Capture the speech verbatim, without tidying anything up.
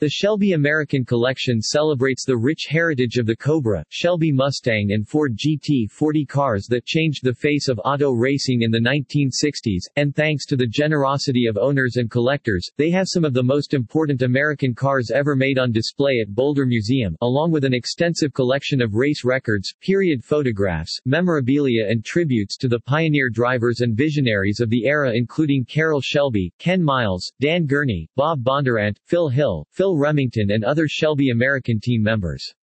The Shelby American Collection celebrates the rich heritage of the Cobra, Shelby Mustang and Ford G T forty cars that changed the face of auto racing in the nineteen sixties, and thanks to the generosity of owners and collectors, they have some of the most important American cars ever made on display at Boulder Museum, along with an extensive collection of race records, period photographs, memorabilia and tributes to the pioneer drivers and visionaries of the era including Carroll Shelby, Ken Miles, Dan Gurney, Bob Bondurant, Phil Hill, Phil Remington and other Shelby American team members.